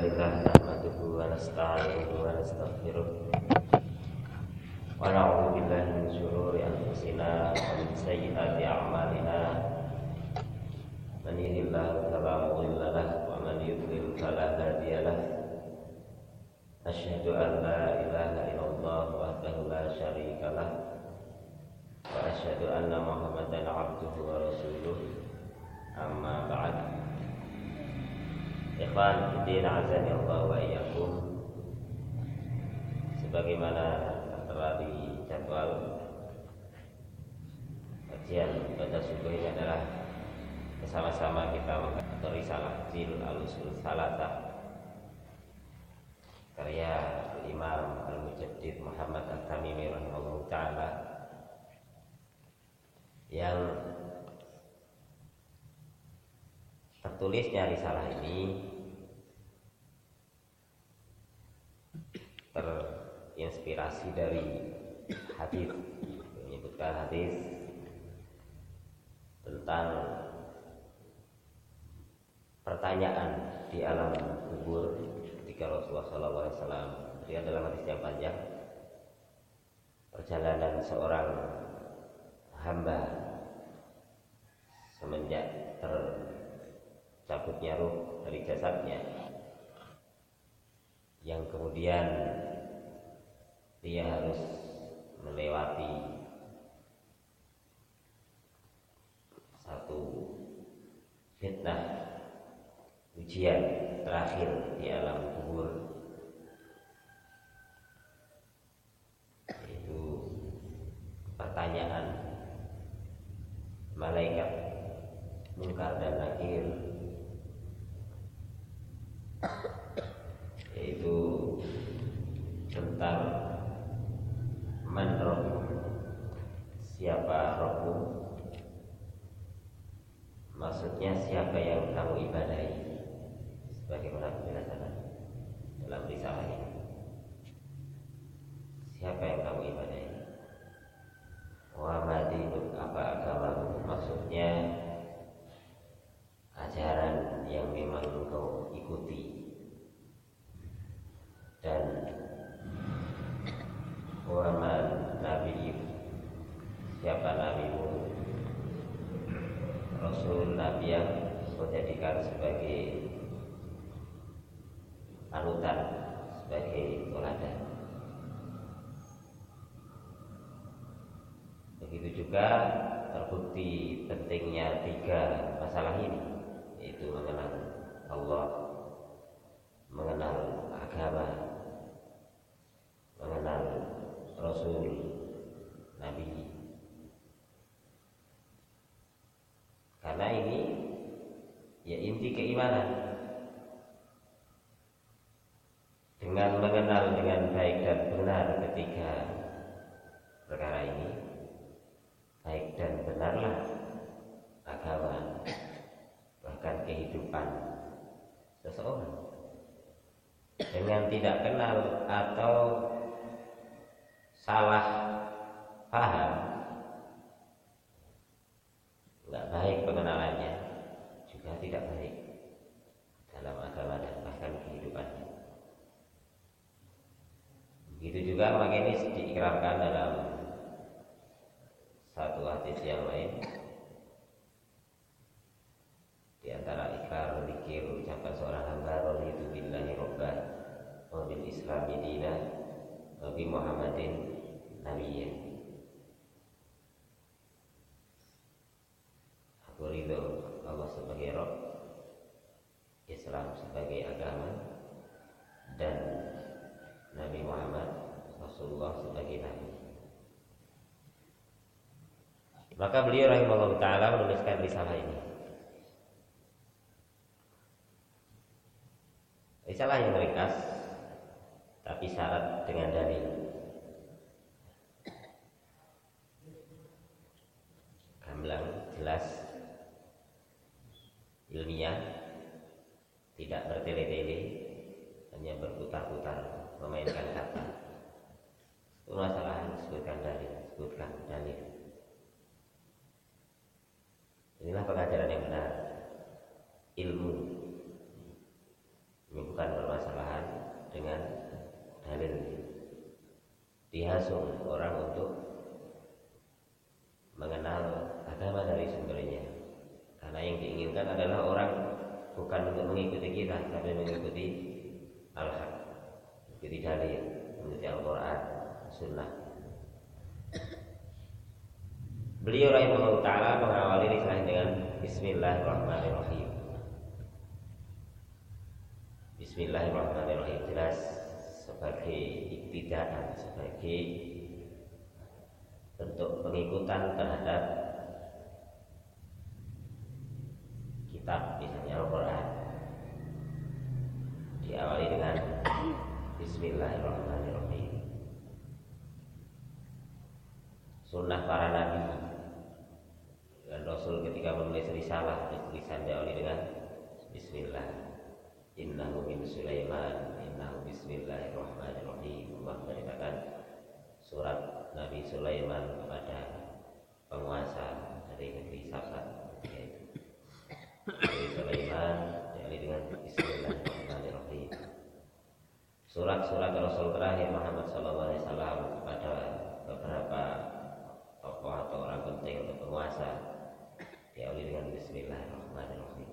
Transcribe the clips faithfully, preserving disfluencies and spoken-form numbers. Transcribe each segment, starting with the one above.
Alhamdulillah nahmaduhu wa nasta'inuhu wa nastaghfiruh wa na'udzu billahi min shururi anfusina wa min sayyiati a'malina man yahdihillahu fala mudilla lahu wa man yudlil fala hadiya lahu asyhadu an la ilaha illallah wahdahu la syarika lahu wa asyhadu anna Muhammadan 'abduhu wa rasuluh amma ba'd. Ikhwan fillah azani Allah wa iyyakum. Sebagaimana telah dijadwal, kajian pada subuh ini adalah bersama-sama kita mengatur risalah Jil al-Usul Salatah karya Imam Al-Mujaddid Muhammad At-Tamimi rahimahullah ta'ala, yang tertulisnya risalah ini terinspirasi dari hadis, menyebutkan hadis tentang pertanyaan di alam kubur ketika Rasulullah shallallahu alaihi wasallam, dia dalam hadis yang panjang, perjalanan seorang hamba semenjak tercabutnya ruh dari jasadnya, yang kemudian dia harus melewati satu fitnah, ujian terakhir di alam kubur, yaitu pertanyaan malaikat Munkar dan Nakir, yaitu tentang man rabbuh, siapa Rabbu, maksudnya siapa yang kamu ibadahi, sebagaimana penjelasan dalam risalah ini. Siapa yang kamu ibadahi? Wa ma dinuk, apa agamamu, maksudnya ajaran yang memang engkau ikuti. Dan wa ma nabiyyuk, siapa nabimu, Rasul, Nabi yang kau jadikan sebagai panutan, sebagai teladan. Begitu juga terbukti pentingnya tiga masalah ini, yaitu mengenal Allah, mengenal agama, mengenal Rasul, Nabi. Karena ini ya inti keimanan. Dengan mengenal dengan baik dan benar ketiga perkara ini, baik dan benarlah agama, bahkan kehidupan seseorang. Dengan tidak kenal atau salah paham, tidak baik pengenalannya, juga tidak baik dalam agama dan bahkan kehidupannya. Begitu juga maka ini diikrarkan dalam satu hadis yang lain. Di antara ikrar zikir ucapan seorang hamba, raditu billahi rabban wa bil islami dinan wa bi Muhammadin nabiyyan. Aku ridho Allah sebagai Rabb, Islam sebagai agama, dan Nabi Muhammad Rasulullah sebagai Nabi. Maka beliau rahimahullah ta'ala menuliskan risalah ini. Risalah yang ringkas, tapi syarat dengan dalil. Gamblang, jelas, ilmiah, tidak bertele-tele, hanya berputar-putar memainkan kata. Permasalahan sebutkan dalil, sebutkan dalil. Inilah pengajaran yang benar, ilmu. Ini bukan permasalahan dihasung orang untuk mengenal agama dari sumbernya. Karena yang diinginkan adalah orang bukan untuk mengikuti kita, tapi mengikuti al-haq, mengikuti dalil, mengikuti Al-Quran, Sunnah. Beliau rahimahullah ta'ala mengawali risalah dengan Bismillahirrahmanirrahim. Bismillahirrahmanirrahim jelas sebagai iktidaan, sebagai bentuk pengikutan terhadap kitab, misalnya Al-Quran, diawali dengan Bismillahirrahmanirrahim. Sunnah para nabi dan Rasul ketika menulis risalah, tulisan diawali dengan Bismillah. Innahu min Sulaiman, innahu Bismillahirrahmanirrahim. Allah menceritakan surat Nabi Sulaiman kepada penguasa dari negeri Saba. Nabi Sulaiman diawali dengan Bismillahirrahmanirrahim. Surat-surat Rasul terakhir Muhammad sallallahu alaihi wasallam kepada beberapa tokoh atau orang penting atau penguasa diawali dengan Bismillahirrahmanirrahim.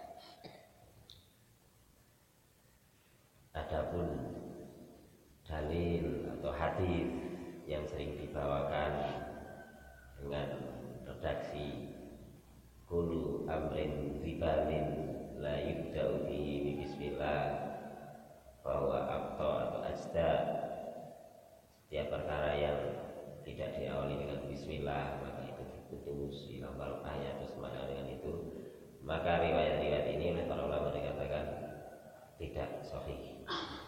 Adapun dalil atau hadis yang sering dibawakan dengan redaksi kullu amrin zibalin la yubda'u bihi bismillah bahwa akta atau ajda, setiap perkara yang tidak diawali dengan bismillah maka itu diputus, hilang barokahnya atau semacam dengan itu. Maka riwayat-riwayat ini oleh para ulama dikatakan tidak sahih.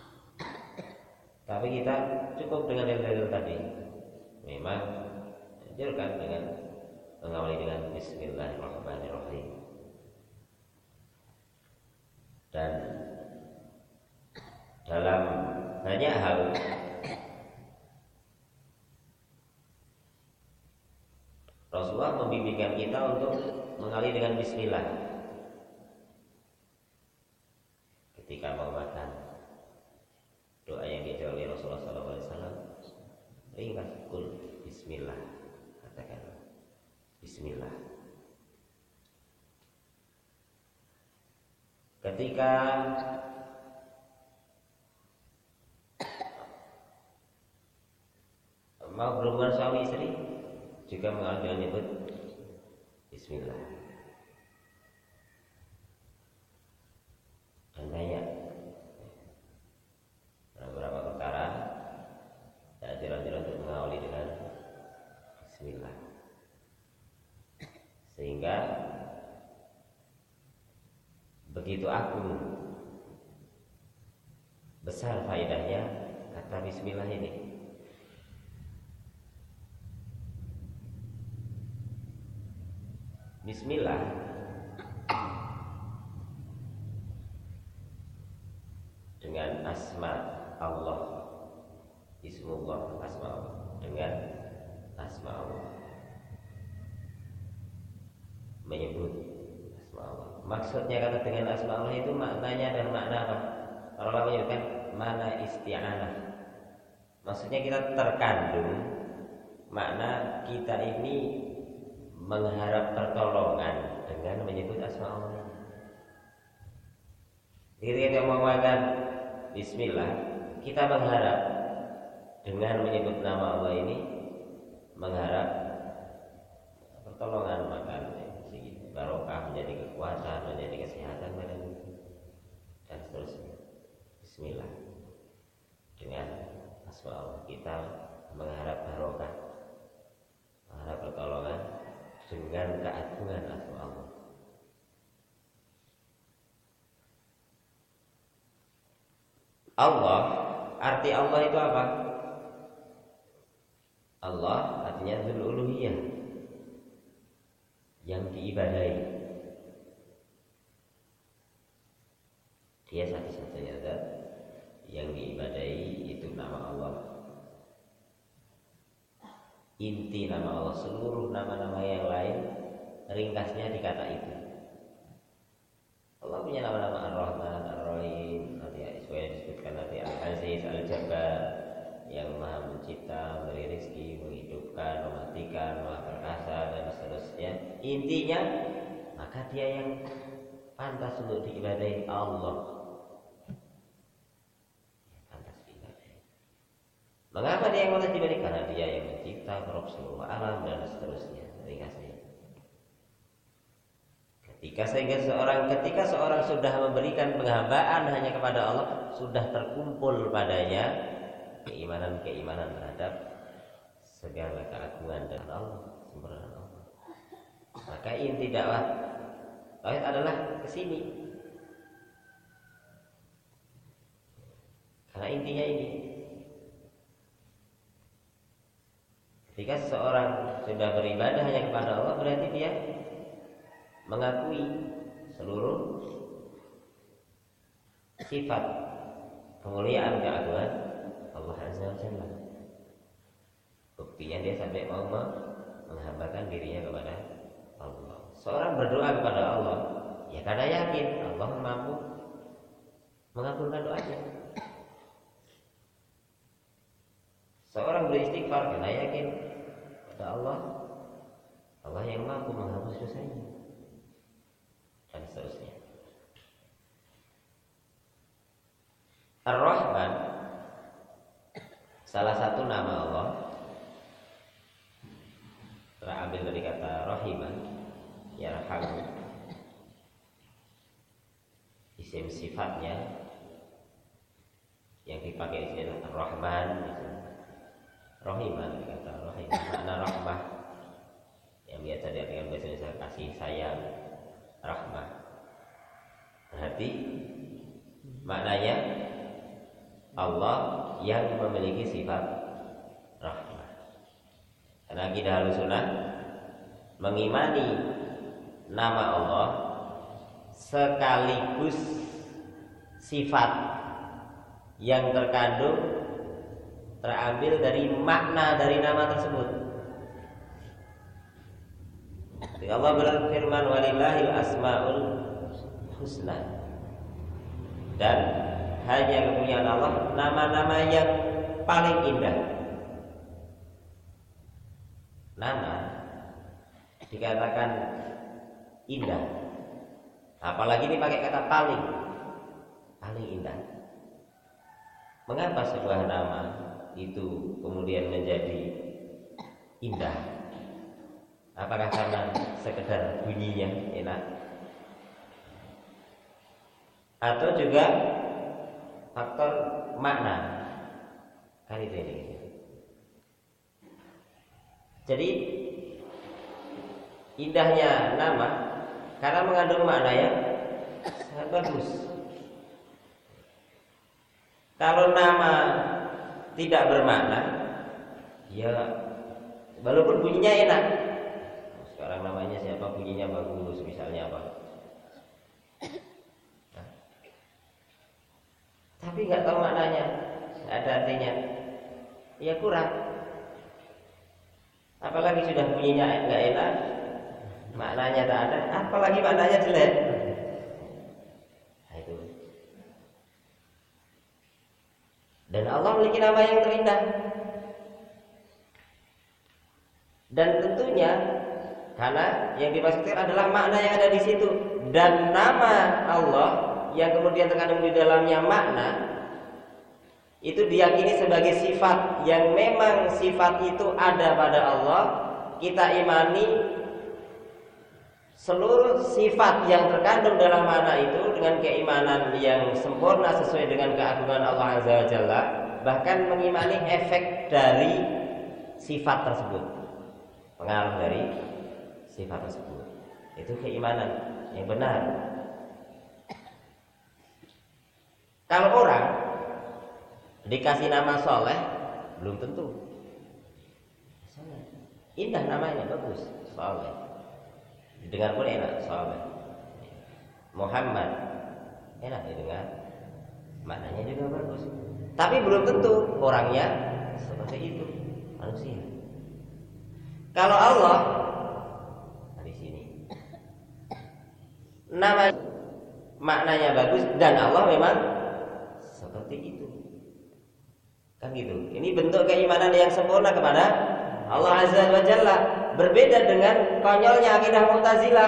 Tapi kita cukup dengan dalil tadi. Memang dianjurkan dengan mengawali dengan Bismillahirrahmanirrahim. Dan dalam banyak hal Rasulullah membimbingkan kita untuk mengawali dengan Bismillah ketika mau makan. Doa yang diajar oleh Rasulullah sallallahu alaihi wasallam, ringkas, kul Bismillah, katakan Bismillah. Ketika mau berhubungan suami istri juga mengawali dengan menyebut Bismillah. Dan banyak beberapa perkara saya anjuran untuk mengawali dengan Bismillah, sehingga begitu agung besar faedahnya kata Bismillah ini. Bismillah dengan asma Allah, Ismullah, asma Allah, dengan asma Allah, menyebut asma Allah. Maksudnya kata dengan asma Allah itu maknanya dan makna apa? Kalau Allah menyebutkan mana isti'anah, maksudnya kita terkandung makna kita ini mengharap pertolongan dengan menyebut asma Allah. Ketika kita mengatakan Bismillah, kita mengharap dengan menyebut nama Allah ini mengharap pertolongan, makan barokah, menjadi kekuatan, menjadi kesehatan badan dan seterusnya. Bismillah dengan asma Allah kita mengharap barokah, mengharap pertolongan dengan keagungan asma Allah. Allah, arti Allah itu apa? Allah artinya Dzul Uluhiyah, yang diibadahi. Dia satu-satunya zat yang diibadahi, itu nama Allah. Inti nama Allah, seluruh nama-nama yang lain ringkasnya di kata itu. Allah punya nama-nama Ar-Rahman, Ar-Rahim, nanti sesuai disebutkan nanti Al-Aziz, Al-Jabbar, yang maha mencipta, memberi rezeki, menghidupkan, mematikan, maha perkasa dan seterusnya. Intinya maka dia yang pantas untuk diibadahi Allah. Pantas diibadahi. Mengapa dia yang pantas diibadahi? Karena dia yang mencipta, Rabb semua alam dan seterusnya. Ringkasnya. Ketika sehingga seorang ketika seorang sudah memberikan penghambaan hanya kepada Allah, sudah terkumpul padanya keimanan-keimanan terhadap segala keagungan dan Allah, sempurna Allah. Maka inti dakwah tauhid adalah kesini. Karena intinya ini. Ketika seseorang sudah beribadah hanya kepada Allah, berarti dia mengakui seluruh sifat kemuliaan keagungan Allah Azza wa Jalla. Buktinya dia sampai mau menghambakan dirinya kepada Allah. Seorang berdoa kepada Allah ya karena yakin Allah mampu mengabulkan doanya. Seorang beristighfar karena yakin kepada Allah, Allah yang mampu menghapus dosanya dan seterusnya. Ar-Rahman salah satu nama Allah terambil dari kata rahiman, yarhamu. Isim sifatnya yang dipakai di sini Ar-Rahman, rahiman, kata rahiman makna rahmah yang biasa diartikan bahasa Indonesia kasih sayang, rahmah. Berarti maknanya Allah yang memiliki sifat rahmah. Karena akidah Ahlussunnah mengimani nama Allah sekaligus sifat yang terkandung terambil dari makna dari nama tersebut. Ketika Allah berfirman walillahil asmaul husna, dan hanya kepunyaan Allah nama-nama yang paling indah. Nama dikatakan indah, apalagi ini pakai kata paling, paling indah. Mengapa sebuah nama itu kemudian menjadi indah? Apakah karena sekedar bunyinya enak, atau juga faktor makna? Kan itu ini. Jadi indahnya nama karena mengandung makna yang sangat bagus. Kalau nama tidak bermakna, ya walaupun bunyinya enak. Sekarang namanya siapa, bunyinya bagus, misalnya apa? Nah, tapi nggak tahu maknanya, nggak ada artinya, ya kurang. Apalagi sudah bunyinya nggak enak, maknanya tak ada, apalagi maknanya jelek. Nah, itu. Dan Allah memiliki nama yang terindah. Dan tentunya karena yang dimaksudkan adalah makna yang ada di situ, dan nama Allah yang kemudian terkandung di dalamnya makna itu diyakini sebagai sifat yang memang sifat itu ada pada Allah. Kita imani seluruh sifat yang terkandung dalam makna itu dengan keimanan yang sempurna sesuai dengan keagungan Allah Azza wa Jalla, bahkan mengimani efek dari sifat tersebut, pengaruh dari sifat tersebut. Itu keimanan yang benar. Kalau orang dikasih nama soleh, belum tentu. Indah namanya, bagus, soleh. Didengar pun enak, soleh. Muhammad, enak didengar, maknanya juga bagus. Tapi belum tentu orangnya seperti itu, manusia. Kalau Allah, nah di sini, nama maknanya bagus dan Allah memang seperti itu. Kan gitu. Ini bentuk keimanan yang sempurna kepada Allah Azza wa Jalla. Berbeda dengan konyolnya akidah Mu'tazilah.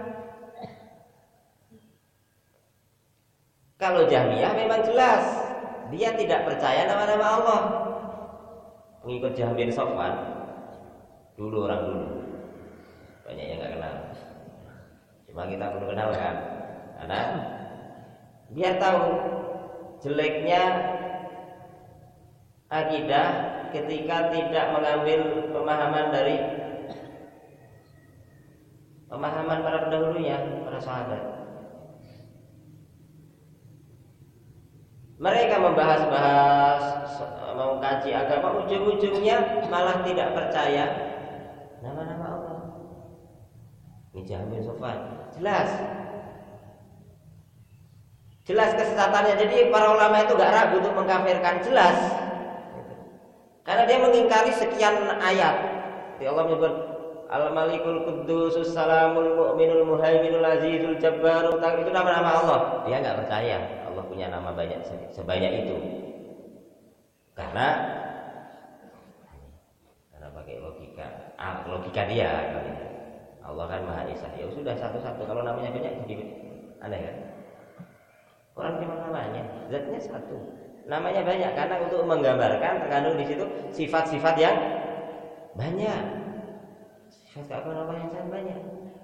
Kalau Jahmiyah memang jelas dia tidak percaya nama-nama Allah. Pengikut Jahm bin Safwan dulu, orang dulu banyak yang nggak kenal. Cuma kita perlu kenal kan, karena biar tahu jeleknya akidah ketika tidak mengambil pemahaman dari pemahaman para pendahulunya, para sahabat. Mereka membahas-bahas, mau kaji agama, ujung-ujungnya malah tidak percaya nama-nama Allah. Ini Jahm bin Safwan, jelas, jelas kesesatannya. Jadi para ulama itu gak ragu untuk mengkafirkan, jelas. Karena dia mengingkari sekian ayat. Di Allah menyebut Al-Malikul Quddusus Salamul Mu'minul Muhaiminul Azizul Jabbarul, itu nama-nama Allah. Dia nggak percaya Allah punya nama banyak sebanyak itu. Karena karena pakai logika, ah, logika dia. Allah kan Maha Esa. Ya sudah satu-satu. Kalau namanya banyak jadi aneh kan? Orang cuma namanya, zatnya satu. Namanya banyak karena untuk menggambarkan terkandung di situ sifat-sifat yang banyak. Sifat keagungan Allah yang sangat banyak.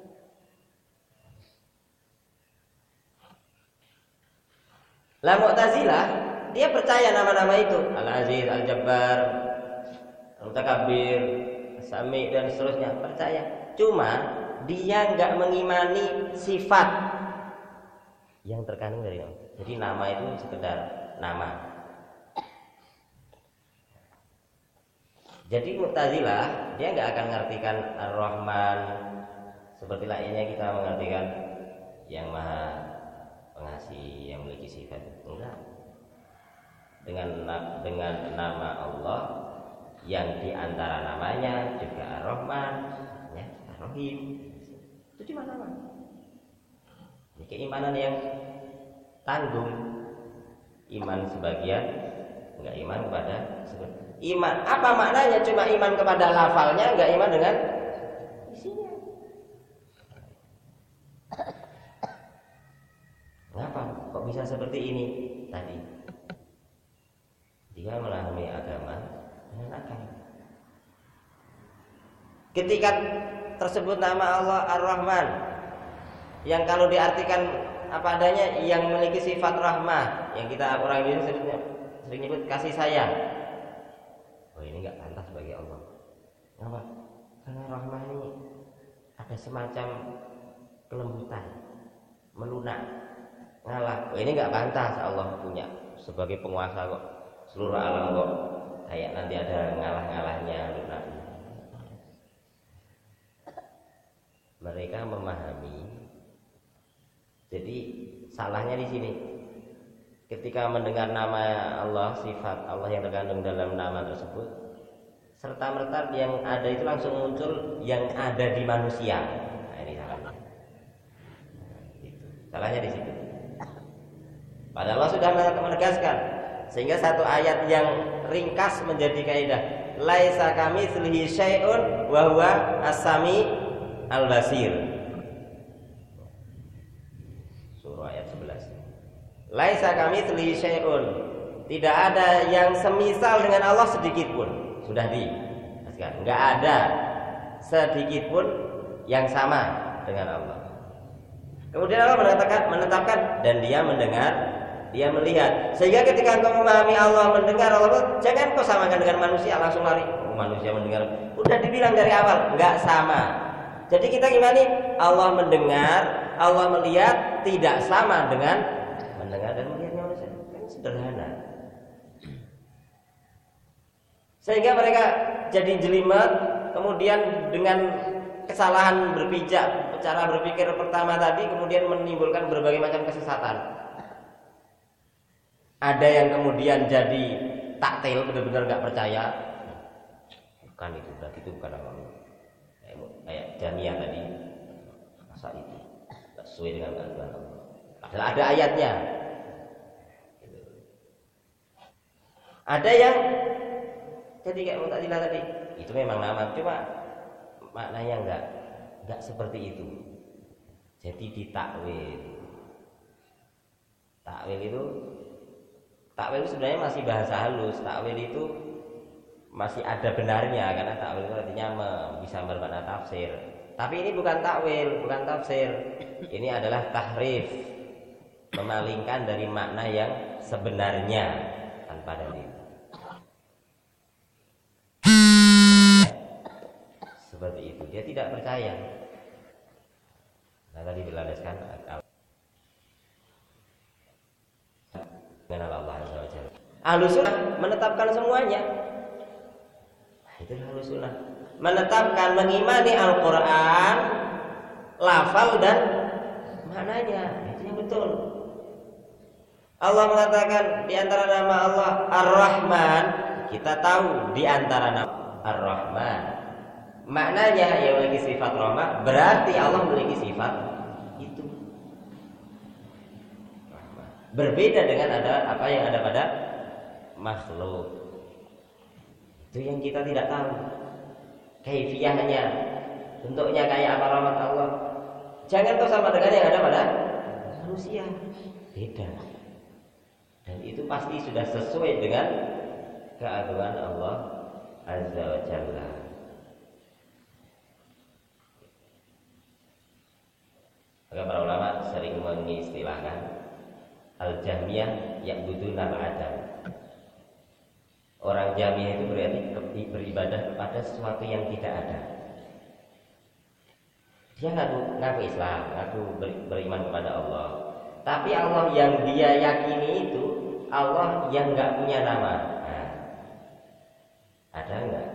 Lah Mu'tazilah dia percaya nama-nama itu, Al-Aziz, Al-Jabbar, Al-Mutakabbir, As-Sami dan seterusnya, percaya. Cuma dia enggak mengimani sifat yang terkandung dari nama. Jadi nama itu sekedar nama. Jadi Mu'tazilah dia nggak akan mengartikan Ar-Rahman seperti lainnya kita mengartikan yang Maha Pengasih, yang memiliki sifat. Enggak. Dengan dengan nama Allah yang diantara namanya juga Ar-Rahman, ya, Ar-Rahim. Itu cuma nama. Ini keimanan yang tanggung. Iman sebagian, enggak iman kepada sebagian. Iman, apa maknanya cuma iman kepada lafalnya, enggak iman dengan isinya. Kenapa? Kok bisa seperti ini? Tadi dia memahami agama dengan akal. Ketika tersebut nama Allah Ar-Rahman, yang kalau diartikan apa adanya, yang memiliki sifat rahmah, yang kita orang Indonesia sering nyebut kasih sayang. Oh ini enggak pantas bagi Allah. Kenapa? Karena rahmah ini ada semacam kelembutan, melunak, ngalah. Oh ini enggak pantas Allah punya sebagai penguasa kok seluruh alam kok kayak nanti ada ngalah-ngalahnya, lunaknya. Mereka memahami. Jadi salahnya di sini. Ketika mendengar nama Allah, sifat Allah yang terkandung dalam nama tersebut, serta merta yang ada itu langsung muncul yang ada di manusia. Nah, ini salahnya. Gitu. Salahnya di situ. Padahal Allah sudah menegaskan, sehingga satu ayat yang ringkas menjadi kaidah. Laisa kamitslihi syai'un wa huwa as-sami al-basir. Surah ayat sebelas. Laisa kamitslihi syai'un. Tidak ada yang semisal dengan Allah sedikit pun. Sudah di enggak ada sedikit pun yang sama dengan Allah. Kemudian Allah menetapkan, menetapkan dan dia mendengar, dia melihat. Sehingga ketika engkau memahami Allah mendengar Allah, jangan kau samakan dengan manusia langsung lari. Oh, manusia mendengar. Udah dibilang dari awal, enggak sama. Jadi kita gimana? Allah mendengar, Allah melihat tidak sama dengan mendengar dan melihatnya manusia. Kan sederhana. Sehingga mereka jadi jelimet, kemudian dengan kesalahan berpijak, cara berpikir pertama tadi kemudian menimbulkan berbagai macam kesesatan. Ada yang kemudian jadi taktil, benar-benar nggak percaya. Bukan itu, berarti itu bukan Allah. Kayak Jahmiyah tadi, masa itu nggak sesuai dengan ketentuan Allah. Padahal ada ayatnya. Ada yang Jadi kayak Mu'tazilah tadi, itu memang nama, cuma maknanya enggak enggak seperti itu. Jadi ditakwil. Takwil itu takwil itu sebenarnya masih bahasa halus. Takwil itu masih ada benarnya, karena takwil itu artinya bisa bermakna tafsir. Tapi ini bukan takwil, bukan tafsir. Ini adalah tahrif, memalingkan dari makna yang sebenarnya tanpa dalil. Seperti itu, dia tidak percaya. Nah, tadi dilandaskan akal dengan Allah Azza wa Jalla. Ahlus Sunnah menetapkan semuanya. Nah, itu Ahlus Sunnah menetapkan, mengimani Al-Quran, lafal dan maknanya. Itu yang betul. Allah mengatakan di antara nama Allah Ar-Rahman, kita tahu di antara nama Ar-Rahman maknanya yang memiliki sifat rahmah, berarti Allah memiliki sifat itu. Berbeda dengan ada apa yang ada pada makhluk. Itu yang kita tidak tahu. Kaifiyahnya, bentuknya kayak apa rahmat Allah. Jangan kau sama dengan yang ada pada manusia. Beda. Dan itu pasti sudah sesuai dengan keagungan Allah Azza wa Jalla. Maka para ulama sering mengistilahkan Al-Jahmiyah ya'buduna al-adam. Orang Jahmiyah itu berarti beribadah kepada sesuatu yang tidak ada. Dia ngaku, ngaku Islam, ngaku beriman kepada Allah. Tapi Allah yang dia yakini itu Allah yang nggak punya nama. Nah, ada nggak?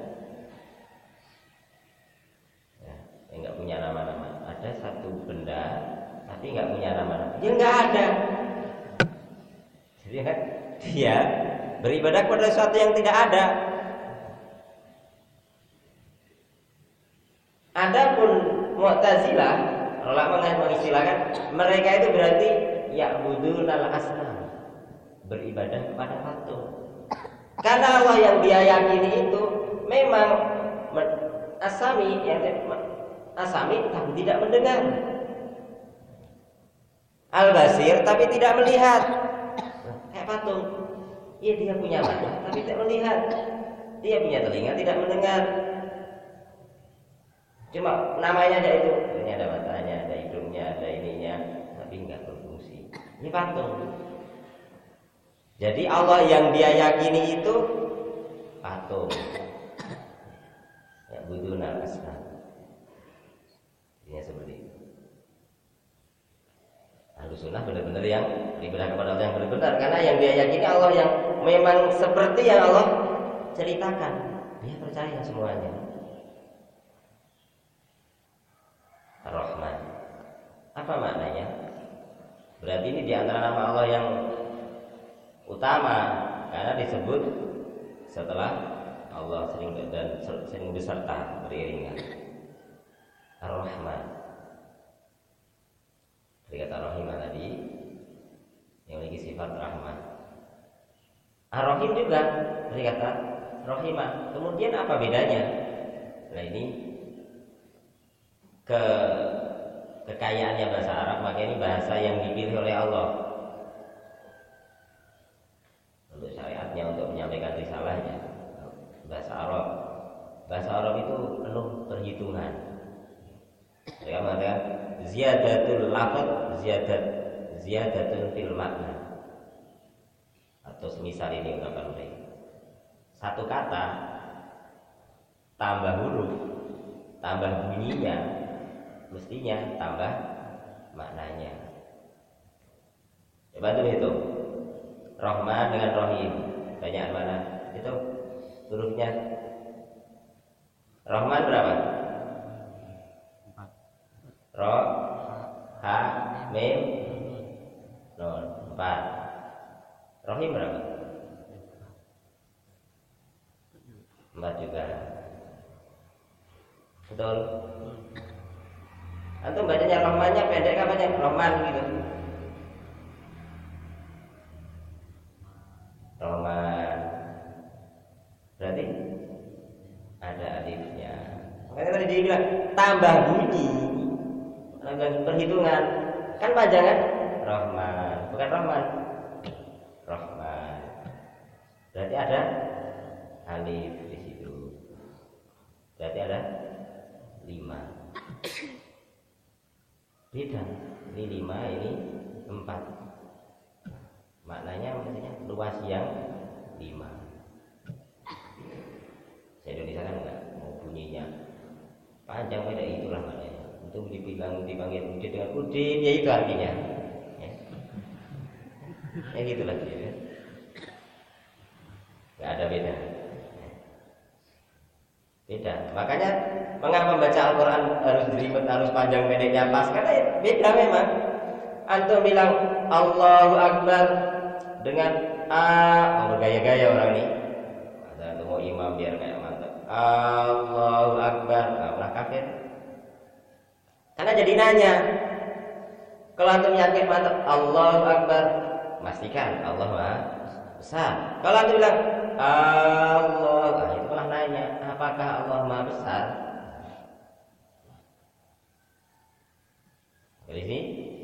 Ya, yang nggak punya nama-nama. Ada satu benda tapi nggak punya nama-nama. Dia nggak ada. Jadi kan dia beribadah kepada sesuatu yang tidak ada. Adapun Mu'tazilah, ulama mengistilahkan mereka itu berarti ya'budunal asnam, beribadah kepada patung. Karena Allah yang dia yakini itu memang asami, yang asami tapi tidak mendengar, al-basir tapi tidak melihat. Kayak patung, iya dia punya mata tapi tidak melihat, dia punya telinga tidak mendengar. Cuma namanya aja itu, ini ada matanya, ada hidungnya, ada ininya, tapi nggak berfungsi. Ini patung. Jadi Allah yang dia yakini itu patung. Ya buduna asnam. Ini seperti itu. Ahlus Sunnah benar-benar yang beribadah kepada Allah yang benar-benar, karena yang dia yakini Allah yang memang seperti yang Allah ceritakan. Dia percaya semuanya. Ar-Rahman. Apa maknanya? Berarti ini di antara nama Allah yang utama, karena disebut setelah Allah sering dan sering beserta beriringan. Ar-Rahman. Dari kata Rahimah tadi yang memiliki sifat rahmat. Ar-Rahim juga dari kata Rahimah. Kemudian apa bedanya? Nah ini ke kekayaannya bahasa Arab, maka ini bahasa yang dipilih oleh Allah untuk syariatnya, untuk menyampaikan risalahnya. Bahasa Arab, bahasa Arab itu penuh perhitungan. Mereka mengatakan ziyadatul lafaz ziyadat ziyadatun fil makna, atau semisal ini ungkapan mereka. Satu kata tambah huruf tambah bunyinya mestinya tambah maknanya. Coba tuh itu Rahman dengan Rahim, banyak mana? Itu hurufnya Rahman berapa? Ro, Ha, Mim, Nun, empat. Rahim berapa? Empat juga. Betul. Antum bacanya Rahmannya pendek apa panjang? Rahman gitu. Rahman. Berarti Karena tadi dia bilang tambah bunyi, tambah perhitungan, kan panjang kan? Rahman, bukan Rahman. Rahman. Berarti ada alif di situ. Berarti ada lima. Beda. Ini lima, ini empat. Maknanya maksudnya luas yang lima. Saya Indonesia kan enggak mau bunyinya panjang, beda itulah maknanya. Untuk dibilang dipanggil Udin dengan Udin, ya itu artinya. Ya, ya gitulah dia. Ya. Nggak ada beda. Beda. Makanya mengapa membaca Al-Quran harus jelimet, harus panjang pendeknya pas? Karena beda memang. Antum bilang Allahu Akbar dengan A, mau bergaya-gaya orang ini. Ada mau imam biar kayak mantap. Allahu Akbar, Allah kafir. Karena jadi nanya. Kalau antum yakin mantap Allahu Akbar, pastikan Allah Maha Besar. Kalau antum bilang Allah, nah itu malah nanya, apakah Allah Maha Besar? Dari sini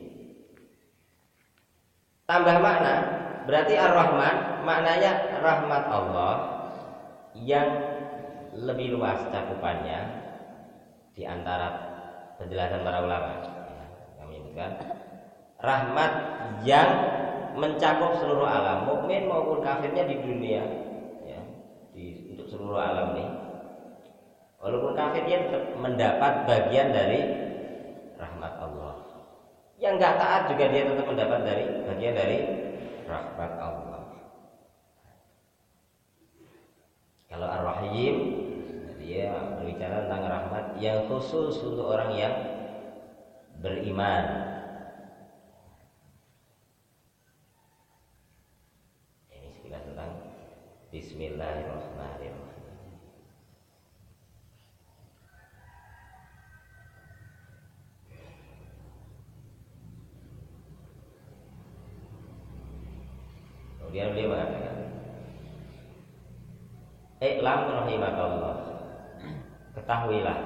tambah makna, berarti Ar-Rahman maknanya rahmat Allah yang lebih luas cakupannya di antara penjelasan para ulama. Yang menyebutkan rahmat yang mencakup seluruh alam, mukmin maupun kafirnya di dunia, ya, di, untuk seluruh alam nih. Walaupun kafirnya tetap mendapat bagian dari rahmat Allah. Yang nggak taat juga dia tetap mendapat dari bagian dari rahmat Allah. Kalau Ar-Rahim, dia berbicara tentang rahmat yang khusus untuk orang yang beriman. Bismillahirrahmanirrahim. Kemudian beliau mengatakan, "I'lam rahimakallah." Ketahuilah,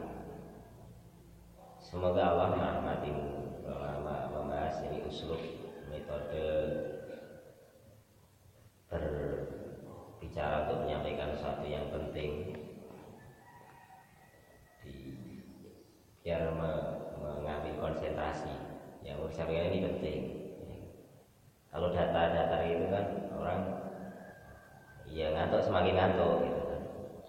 semoga Allah merahmatimu. Ulama membahas ini uslub, metode berbicara untuk menyampaikan sesuatu yang penting, di, biar me, mengambil konsentrasi. Yang mau disampaikan ini penting. Kalau data-data itu kan orang ya ngantuk semakin ngantuk gitu kan,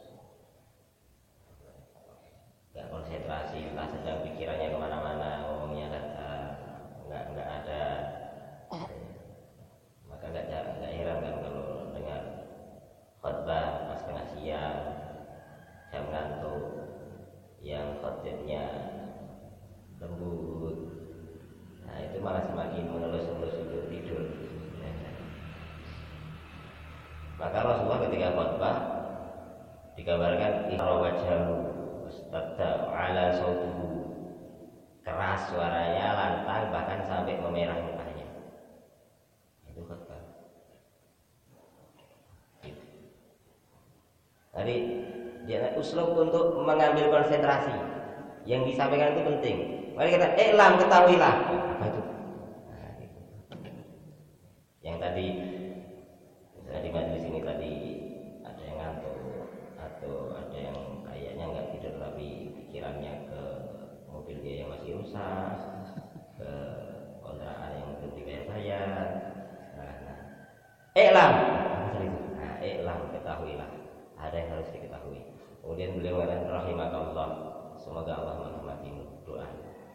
nggak konsentrasi, entah sedang pikirannya kemana-mana, ngomongnya data, nggak nggak ada. Maka nggak nggak heran kan kalau dengar khutbah pas tengah siang jam ngantuk, yang khotibnya lembut, nah itu malah semakin mengelus-elus untuk tidur. Maka Rasulullah ketika khutbah digambarkan ihra wajhahu wastadda ala sautuhu, keras suaranya, lantang, bahkan sampai memerah mukanya. Itu khutbah. Gitu. Tadi dia uslub untuk mengambil konsentrasi. Yang disampaikan itu penting. Mari kita iklam, ketahuilah. Apa itu? Nah, gitu. Yang tadi di majelis ini tadi ada yang ngantuk atau ada yang kayaknya nggak tidur tapi pikirannya ke mobil dia yang masih rusak, ke kontrakan yang belum dibayar-bayar. Nah, nah. Iklam, nah, iklam, ketahuilah. Ada yang harus diketahui. Kemudian beliau mengatakan rahimakallah, semoga Allah merahmatimu. Doa,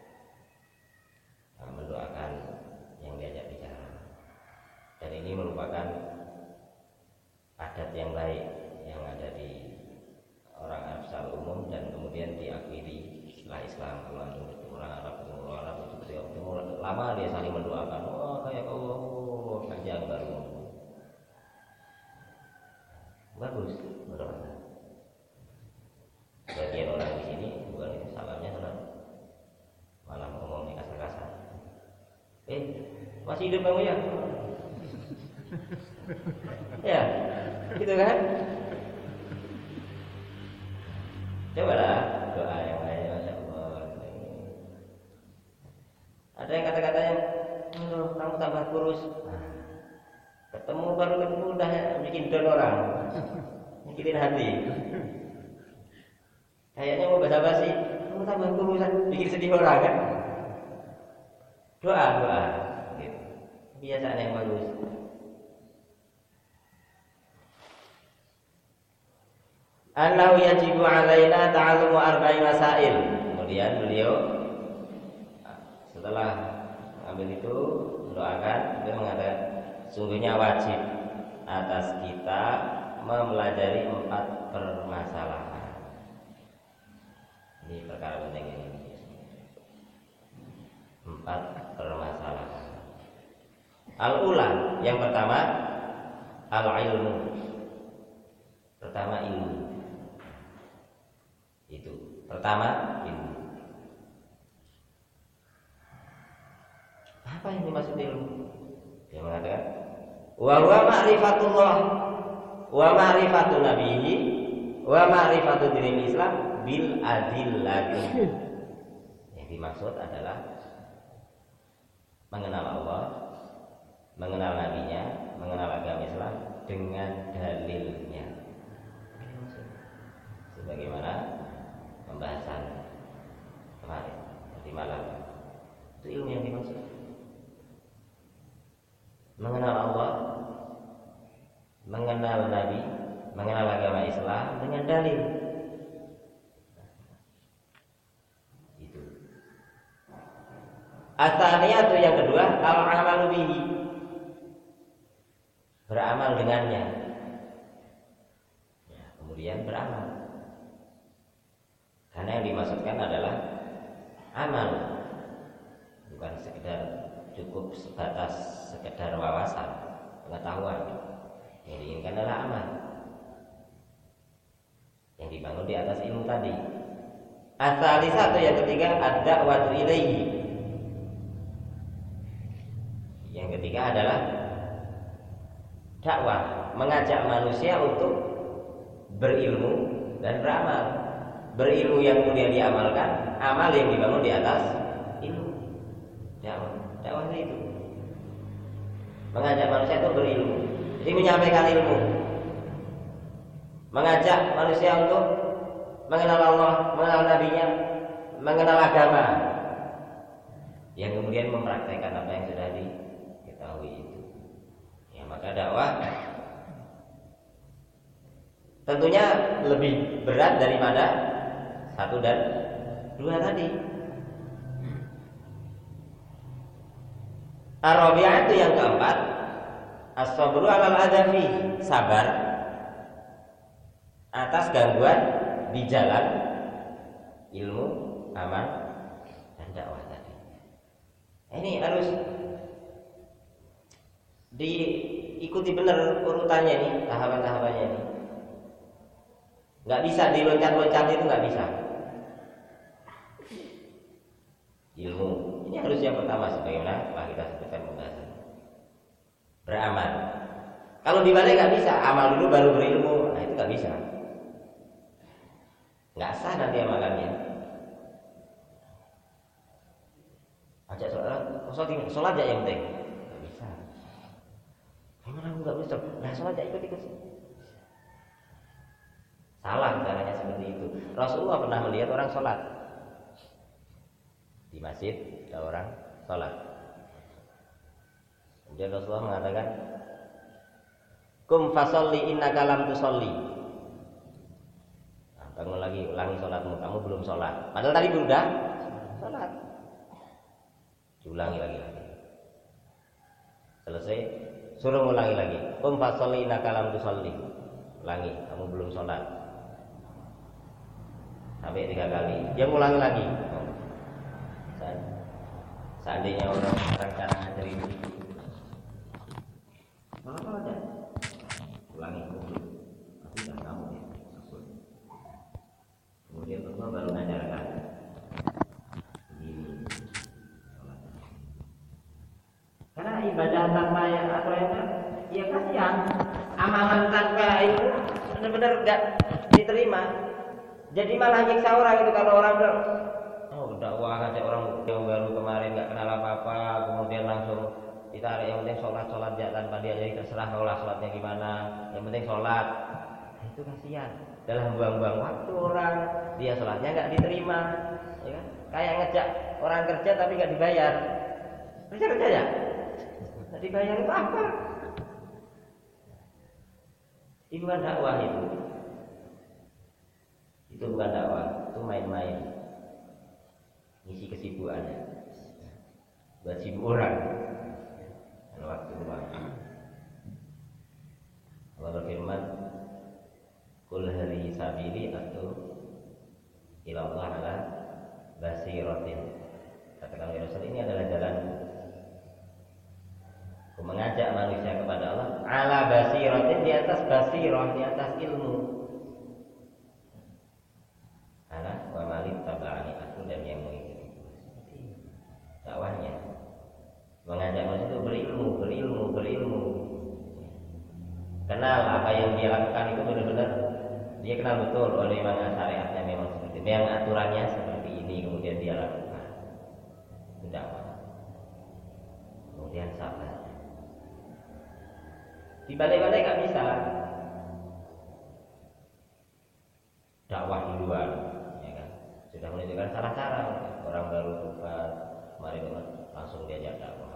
nah, mendoakan yang diajak bicara. Dan ini merupakan adat yang baik yang ada di orang Arab secara umum dan kemudian diakui di setelah Islam. Kalau ada orang Arab, orang Arab itu ketika lama dia saling mendoakan, oh kayak Allah, oh, panjang baru bagus mendoakan. Bagian orang di sini bukan itu salamnya salam, malah ngomongnya kasar-kasar. Eh masih hidup kamu ya? Ya, gitu kan? Cobalah doa ngidon orang, nyakitin hati. Kayaknya mau basa-basi, kamu tambah urusan bikin sedih orang kan? Doa, doa. Gitu. Kebiasaan yang bagus. Annahu yajibu alaina ta'allumu arba'i masail. Kemudian beliau setelah mengambil itu mendoakan, beliau mengatakan sungguhnya wajib atas kita mempelajari empat permasalahan. Ini perkara penting ini. Empat permasalahan. Al-ula, yang pertama al-ilmu. Pertama ilmu. Itu. Pertama ilmu. Apa yang dimaksud ilmu? Dia mengatakan wa huwa ma'rifatullah wa ma'rifatu nabiyhi wa ma'rifatu dinil Islam bil adillati. Yang dimaksud adalah mengenal Allah, mengenal nabinya, mengenal agama Islam dengan dalilnya. Sebagaimana pembahasan kemarin di malam. Itu ilmu yang dimaksud. Mengenal Allah, mengenal Nabi, mengenal agama Islam dengan dalil. Itu. Atsaniyatu yang kedua, al-amalu bihi. Beramal dengannya. Ya, kemudian beramal. Karena yang dimaksudkan adalah amal, bukan sekedar cukup sebatas sekedar wawasan, pengetahuan. Yang diinginkan adalah amal yang dibangun di atas ilmu tadi. Ats-tsalisatu yang ketiga, ad-da'watu ilaihi. Yang ketiga adalah dakwah, mengajak manusia untuk berilmu dan beramal. Berilmu yang kemudian diamalkan, amal yang dibangun di atas ilmu. Dakwah, dakwah itu mengajak manusia untuk berilmu. Jadi menyampaikan ilmu, mengajak manusia untuk mengenal Allah, mengenal nabinya, mengenal agama, yang kemudian mempraktekkan apa yang sudah diketahui itu. Ya, maka dakwah tentunya lebih berat daripada satu dan dua tadi. Ar-rabi'ah itu yang keempat, as-sabru 'alal adafi, sabar atas gangguan di jalan ilmu, amal, dan dakwah tadi. Ini harus diikuti benar urutannya nih, tahapan-tahapannya nih. Nggak bisa diloncat-loncat, itu nggak bisa. Ilmu ini harus yang pertama, sebagaimana telah kita sebutkan pembahasan. Beramal. Kalau dibalik nggak bisa, amal dulu baru berilmu, nah itu nggak bisa. Nggak sah nanti amalannya. Ajak sholat, sholat, sholat aja yang penting. Nggak bisa. Gimana aku nggak bisa? Nah sholat aja ikut-ikut. Salah caranya seperti itu. Rasulullah pernah melihat orang sholat di masjid, ada orang sholat. Kemudian Rasulullah mengatakan, "Kum fasolli innaka lam tusolli." Nah, bangun lagi, ulangi sholatmu, kamu belum sholat. Padahal tadi sudah sholat. Diulangi lagi lagi. Selesai, suruh ulangi lagi. "Kum fasolli innaka lam tusolli." Ulangi, kamu belum sholat. Sampai tiga kali. Dia ulangi lagi. Seandainya orang orang-orang ngajar ini, apa aja? Ulangi dulu. Tapi tidak kamu ya. Kemudian Allah baru ngajarkan. Begini. Karena ibadah tanpa yang apa ya? Ya kasihan. Amalan tanpa itu benar-benar tidak diterima. Jadi malah nyiksa orang itu kalau orang bilang, oh dakwah ada orang yang baru kemarin nggak kenal apa-apa, kemudian langsung ditarik, yang penting sholat sholat ya tanpa dia jadi terserah kaulah sholatnya gimana, yang penting sholat. Nah, itu kasihan. Dalam buang-buang waktu orang, dia sholatnya nggak diterima, ya kan? Kayak ngejak orang kerja tapi nggak dibayar. Kerja kerja ya, nggak dibayar itu apa? Itu bukan dakwah itu. Itu bukan dakwah, itu main-main. Ngisi kesibukannya. Buat sibuk orang. Dan waktu luang. Allah berfirman, "Qul hadhihi sabili atau ila Allah ala basiratin." Katakan ya Rasul, ini adalah jalan mengajak manusia kepada Allah ala basiratin, di atas basirah, di atas ilmu. Ana wa malid tabani, aku dan yang mengikuti. Dakwahnya mengajak manusia itu berilmu, berilmu, berilmu. Kenal apa yang dia lakukan itu benar-benar dia kenal betul. Oleh memang syariatnya memang seperti itu, yang aturannya seperti ini, kemudian dia lakukan. Itu dakwah. Kemudian sabar. Dibalik-balik gak bisa dakwah di luar, ya kan? Sudah menunjukkan cara-cara. Orang baru buka, mari langsung diajak dakwah.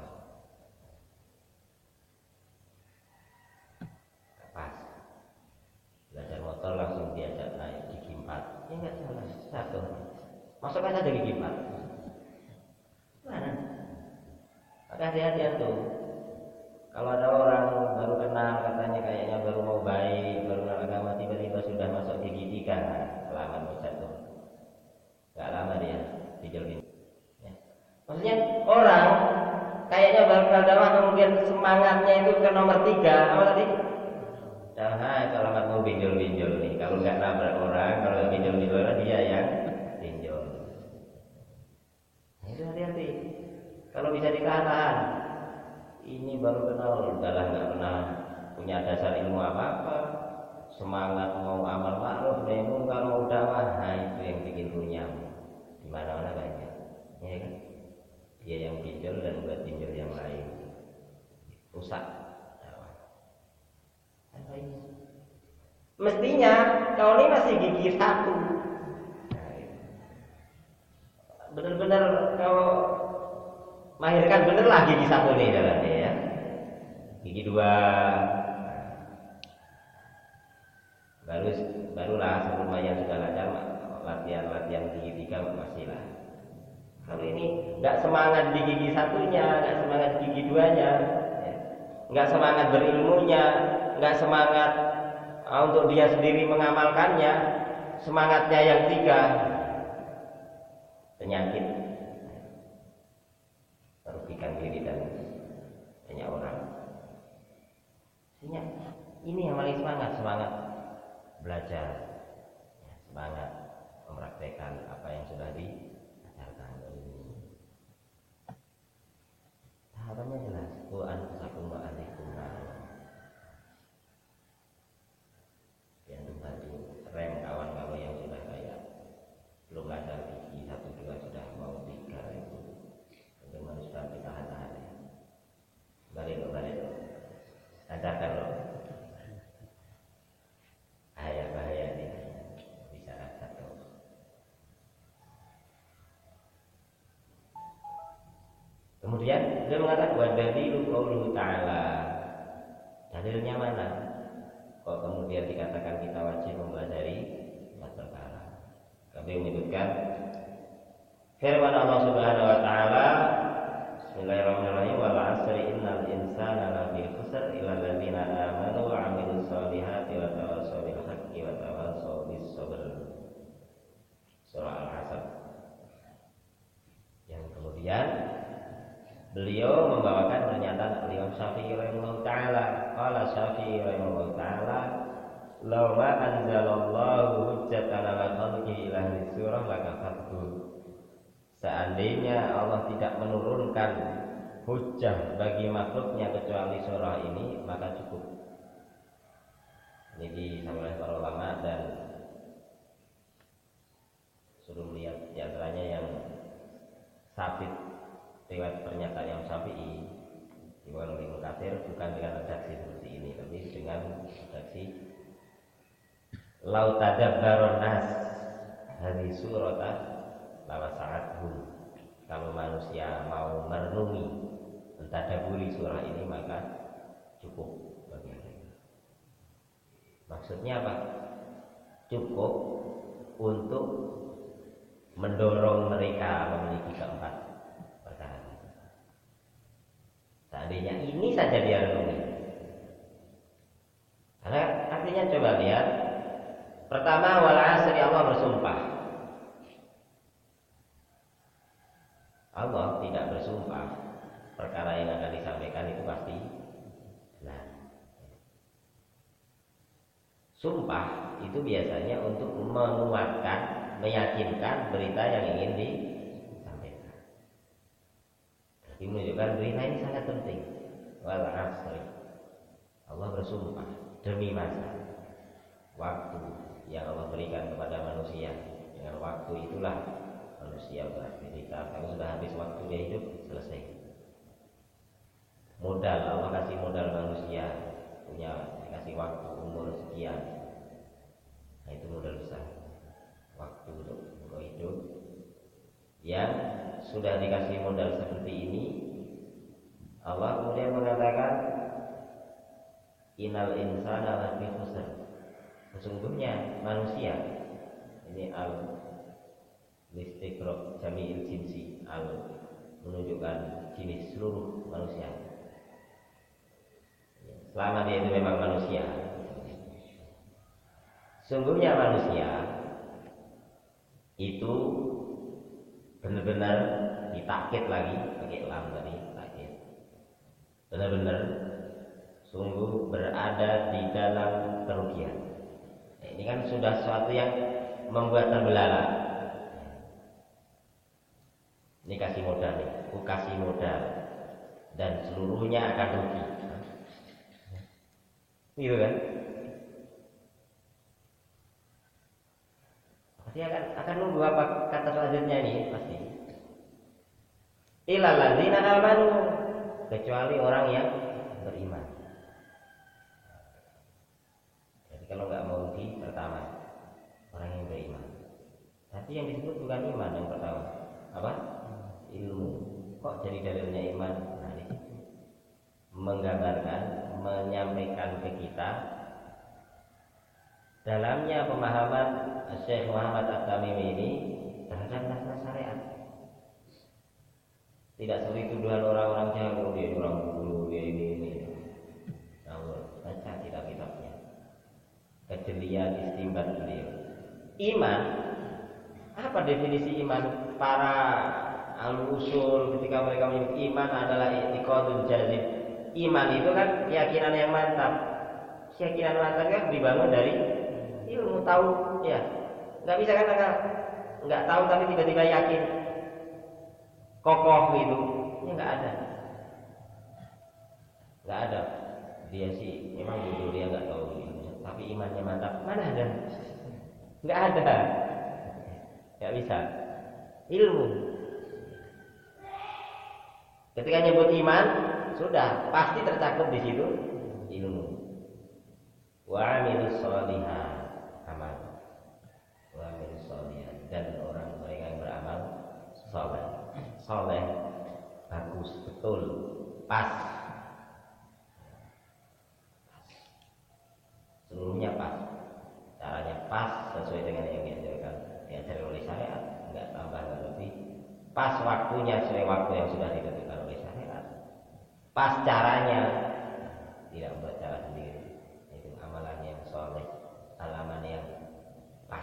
Pas belajar motor langsung diajak naik gigi empat. Ya enggak salah, satu. Masukkan saja gigi empat. Mana? Maka hati-hati tuh. Kalau ada orang baru kenal, katanya kayaknya baru mau baik, baru kenal agama, tiba-tiba sudah masuk gigi tiga, selamat bersatu. Gak lama dia dijolin. Ya. Maksudnya orang kayaknya baru kenal dakwah, kemudian semangatnya itu ke nomor tiga, apa tadi? Nah, selamat mau benjol-benjol nih. Kalau nggak nabrak orang, kalau nggak benjol-benjol orang, dia yang benjol. Nah, itu hati-hati. Kalau bisa ditahan. Ini baru kenal, udahlah nggak pernah punya dasar ilmu apa-apa, semangat mau amal ma'ruf nahi munkar mau dakwah, nah itu yang bikin runyam di mana-mana banyak, ya kan? Dia yang pinjol dan buat pinjol yang lain, rusak dakwah. Mestinya kau ini masih gigi satu, benar-benar kau mahirkan bener lah gigi satu nih jalannya ya. Gigi dua baru barulah sebelum yang sudah lancar latihan-latihan gigi tiga masih lah. Kalau ini nggak semangat di gigi satunya, nggak semangat di gigi duanya, nggak semangat berilmunya, nggak semangat uh, untuk dia sendiri mengamalkannya, semangatnya yang tiga, penyakit merugikan diri dan banyak orang. Sehingga ini yang paling semangat, semangat belajar, ya, semangat mempraktekkan apa yang sudah diajarkan. Tahapannya jelas, Quran sakum wa alaikum. Yang tadi rem kawan kalau yang sudah kayak belum ada gigi satu dua sudah mau tiga itu. Bagaimana sudah kita tahan ya. Balik lo, balik lo. Ajarkan lo. Bahaya-bahaya nih. Bisa acak lo. Kemudian dia mengatakan wa dalilu qauluhu ta'ala. Dalilnya mana? Kok kemudian dikatakan kita wajib mempelajari empat perkara. Kami menyebutkan firman Allah Subhanahu wa taala, Bismillahirrahmanirrahim, wal 'asri innal insana lafi khusr illa alladziina aamanu wa 'amilus shalihati wa tawassaw bil haqqi wa tawassaw bis sabr. Surah Al-Asr. Yang kemudian beliau membawakan pernyataan Imam Syafi'i rahimahullah taala. Qala Syafi'i rahimahullah taala, "Law ma anzalallahu hujjatan 'ala khalqihi ila surah lakafathu." Seandainya Allah tidak menurunkan hujjah bagi makhluknya kecuali surah ini, maka cukup. Ini disampaikan oleh para ulama dan suruh melihat diantaranya yang sabit riwayat pernyataan yang Syafi'i Iwan Ibnu Katsir bukan dengan redaksi seperti ini, tapi dengan redaksi lau tadabbaron nas hadhihi surata lawasa'athum. Kalau manusia mau merenungi mentadaburi surah ini maka cukup bagi mereka. Maksudnya apa? Cukup untuk mendorong mereka memiliki keempat perkara. Seandainya ini saja dia renungi. Karena artinya coba lihat, pertama wal asri, Allah bersumpah. Allah tidak bersumpah perkara yang akan disampaikan itu pasti benar. Sumpah itu biasanya untuk menguatkan, meyakinkan berita yang ingin disampaikan. Jadi menunjukkan berita ini sangat penting. Wal asri, Allah bersumpah demi masa, waktu yang Allah berikan kepada manusia. Dengan waktu itulah manusia beraktivitas. Kalau sudah habis waktu dia hidup, selesai. Modal, Allah kasih modal manusia, punya dikasih waktu umur sekian. Nah itu modal besar, waktu untuk, untuk hidup. Yang sudah dikasih modal seperti ini, Allah kemudian mengatakan innal insana lafi khusr. Sesungguhnya manusia, ini al listiqra jami'il jinsi, al menunjukkan jenis seluruh manusia. Selama dia itu memang manusia, sungguhnya manusia itu benar-benar ditakkit lagi pakai lam tadi, takkit. Benar-benar sungguh berada di dalam kerugian. Nah, ini kan sudah sesuatu yang membuat terbelalak. Ini kasih modal nih, aku kasih modal dan seluruhnya akan rugi. Gitu kan? Pasti akan akan nunggu apa kata selanjutnya ini pasti. Illal ladzina amanu, kecuali orang yang beriman. Jadi kalau nggak mau di pertama orang yang beriman. Tapi yang disebut bukan iman yang pertama. Apa? Ilmu. Kok jadi dalilnya iman? Nah, di situ menggambarkan, menyampaikan ke kita dalamnya pemahaman Syekh Muhammad At-Tamimi ini terhadap nas-nas syariat. Tidak seperti tuduhan orang-orang jauh, dia orang dulu, dia ini ini. Nah, baca kitab-kitabnya, kejelian istimbat beliau. Iman, apa definisi iman? Para al-usul ketika mereka menyebut iman adalah i'tiqadun jazim. Iman itu kan keyakinan yang mantap. Keyakinan mantap kan dibangun dari ilmu, tahu ya. Nggak bisa kan nggak nggak tahu tapi tiba-tiba yakin kokoh gitu. Ini nggak ada. Nggak ada. Dia sih memang bodoh, dia nggak tahu ilmu, tapi imannya mantap. Mana ada? Nggak ada. Nggak bisa. Ilmu. Ketika nyebut iman, sudah pasti tercakup di situ ilmu. Wa amilus sholihat, amal. Wa amilus sholihat, dan orang mereka yang beramal saleh. Saleh bagus, betul, pas. Seluruhnya pas. Caranya pas sesuai dengan yang diajarkan, diajarkan oleh syariat, enggak tambah enggak lebih. Pas waktunya sesuai waktu yang sudah ditentukan oleh syariat. Pas caranya, tidak membuat cara sendiri. Itu amalan yang soleh, alaman yang pas.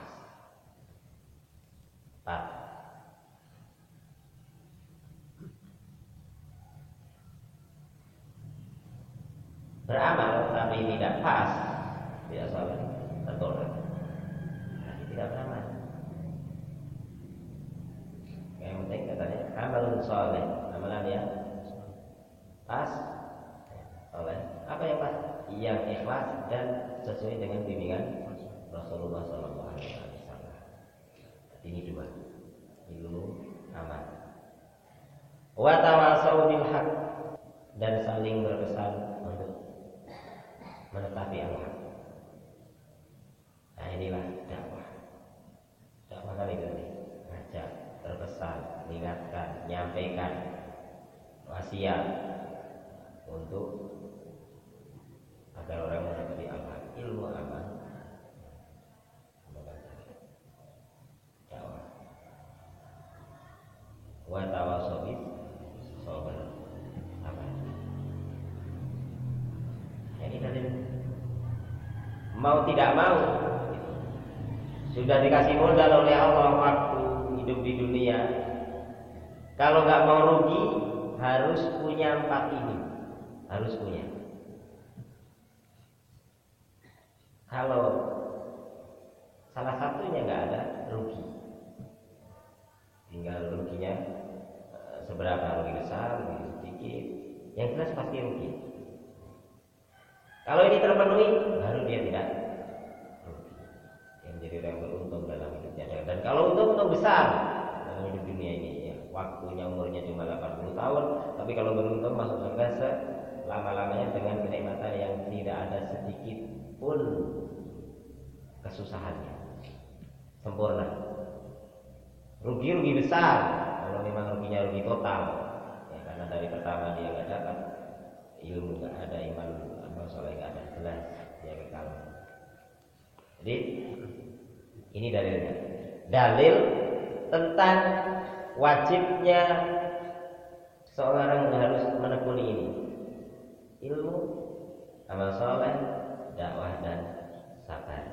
Pas. Beramal tapi tidak pas, tidak soleh, tertolak. Tapi tidak beramal. Yang penting katanya amalun soleh, amalan yang pas, soleh. Apa yang pas? Yang ikhlas dan sesuai dengan bimbingan Rasulullah Sallallahu Alaihi Wasallam. Ini dua, ilmu, amal. Wa tawasau bil haq, dan saling terkesan untuk menetapi al-haq. Nah inilah dakwah. Dakwah kan itu nih, ngajak, terkesan, mengingatkan, menyampaikan wasiat untuk agar orang menetapi al-haq. Ilmu apa? Dakwah. Wa tawassaw bis sabr. Apa? Ini tadi mau tidak mau sudah dikasih modal oleh Allah waktu hidup di dunia. Kalau nggak mau rugi harus punya empat ini, harus punya. Kalau salah satunya nggak ada, rugi. Tinggal ruginya seberapa, rugi besar, rugi sedikit. Yang jelas pasti rugi. Kalau ini terpenuhi, baru dia tidak rugi. Yang jadi orang beruntung dalam hidupnya. Dan kalau untung, untung besar dalam hidup dunia ini. Ya, waktunya umurnya cuma delapan puluh tahun, tapi kalau beruntung masuk surga selama-lamanya dengan kenikmatan yang tidak ada sedikit pun kesusahannya, sempurna. Rugi-rugi besar kalau memang ruginya rugi total, ya, karena dari pertama dia nggak dapat ilmu, nggak ada iman, amal soleh nggak ada, jelas dia kekal. Jadi ini dalilnya, dalil tentang wajibnya seorang harus menekuni ini, ilmu, amal soleh, dakwah dan sabar.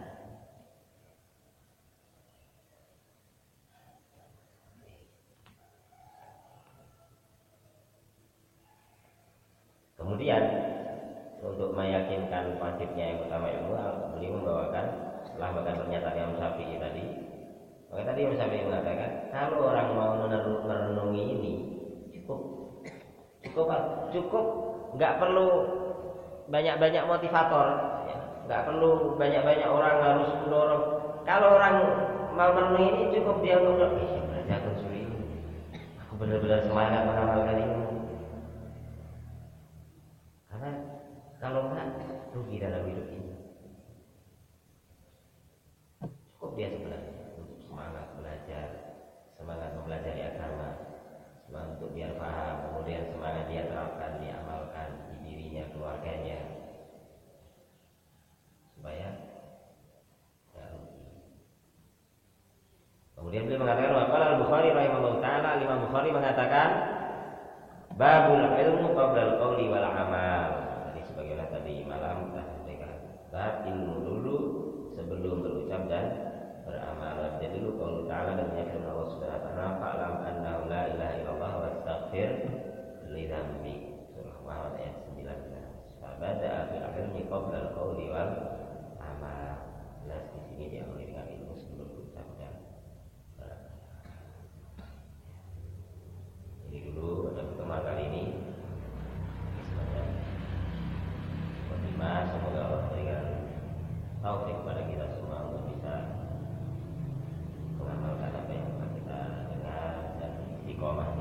Kemudian untuk meyakinkan wajibnya yang utama ilmu, beliau membawakan setelah bahkan pernyataan Imam Syafi'i tadi. Maka tadi Imam Syafi'i mengatakan kalau orang mau merenungi ini cukup, cukup, cukup, nggak perlu banyak-banyak motivator, ya. Nggak perlu banyak-banyak orang harus mendorong. Kalau orang mau merenungi ini cukup dia ngomong, eh belajar usul ini, aku benar-benar semangat mengamalkan ini. Karena kalau enggak rugi dalam hidup ini. Cukup dia sebenarnya untuk semangat belajar, semangat mempelajari agama, semangat untuk biar paham, kemudian semangat dia terapkan, diamalkan di dirinya, keluarganya, supaya tidak rugi. Kemudian beliau mengatakan, waqala al-Bukhari rahimahullah taala, Imam Bukhari mengatakan, babul ilmu qabla al-qawli wal amal. Tadi sebagaimana tadi malam kita sampaikan, bab ilmu dulu sebelum berucap dan beramal. Jadi dulu qaul ta'ala dan firman Allah Subhanahu wa taala, fa'lam annahu la ilaha illallah wa astaghfir li dzambi. Surah Muhammad ayat sembilan belas. Fa bada'a bil ilmi qabla al-qawli wal amal. Jelas di sini diawali dengan ilmu sebelum berucap dan beramal. Ini dulu pada pertemuan kali ini. Semoga Allah berikan taufik kepada kita semua untuk bisa mengamalkan apa yang telah kita dengar dan istiqomah